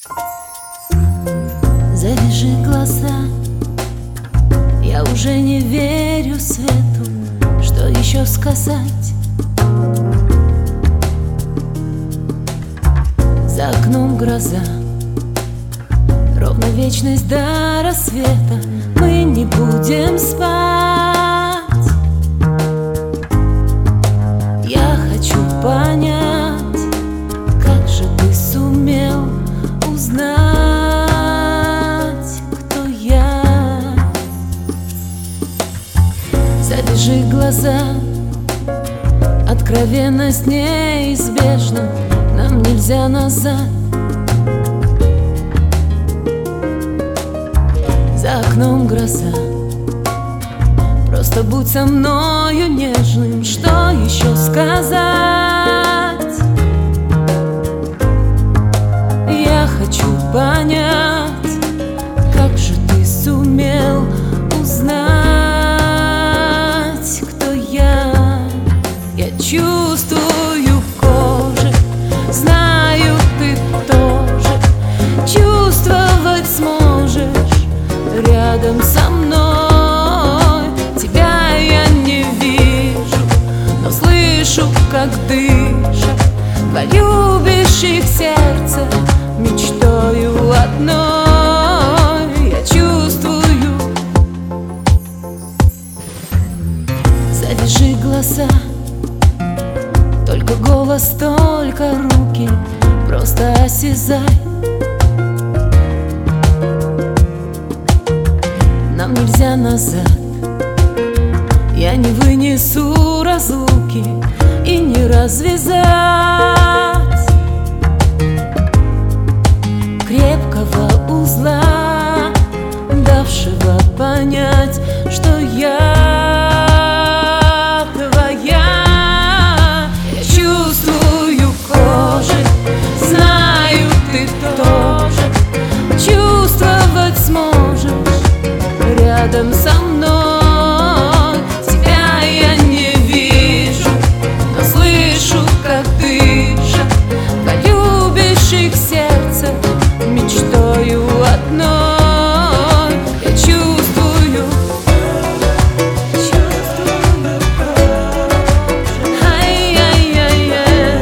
Завяжи глаза, я уже не верю свету. Что еще сказать? За окном гроза, ровно вечность до рассвета. Мы не будем спать. Я хочу понять, как же ты сумел узнать, кто я. Завяжи глаза, откровенность неизбежна. Нам нельзя назад. За окном гроза, просто будь со мною нежным. Что еще сказать? Я хочу понять, как же ты сумел узнать, кто я. Я чувствую в коже, знаю, ты тоже чувствовать сможешь рядом со мной. Тебя я не вижу, но слышу, как дышит два любящих сердца мечтою одной. Я чувствую. Завяжи глаза, только голос, только руки, просто осязай. Нам нельзя назад. Я не вынесу разлуки и не развязать крепкого узла, давшего понять, что я твоя. Я чувствую кожей, знаю, ты тоже чувствовать сможешь рядом со мной. Тебя я не вижу, но слышу, как дышит два любящих сердца мечтою одной. Я чувствую, чувствую кожей. Ай-яй-яй-яй.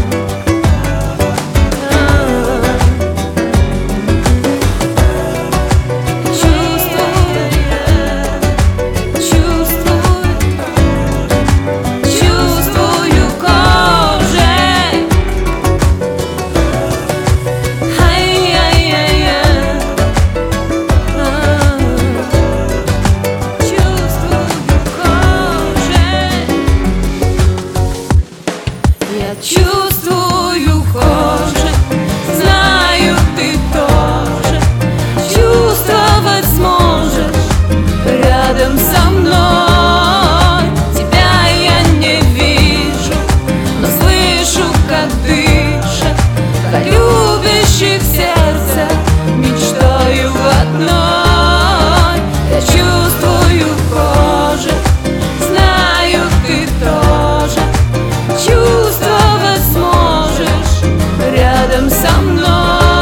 Я чувствую кожей, знаю, ты тоже чувствовать сможешь рядом со мной. Тебя я не вижу, но слышу, как дышит два любящих сердца мечтою одной. Я чувствую кожей, знаю, ты тоже чувствовать сможешь рядом со мной.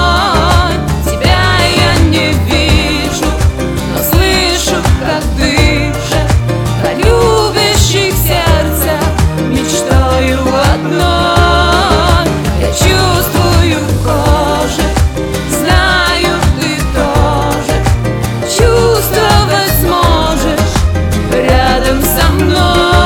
Тебя я не вижу, но слышу, как дышит два любящих сердца мечтою одной. Я чувствую кожей, знаю, ты тоже чувствовать сможешь рядом со мной.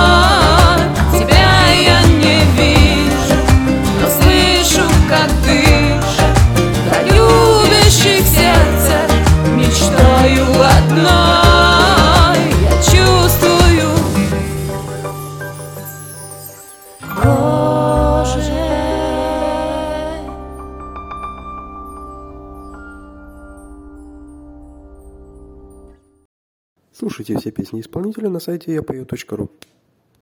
Тебя я не вижу, но слышу, как дышит два любящих сердца мечтою одной. Я чувствую кожей. Слушайте все песни исполнителя на сайте yapою.ru.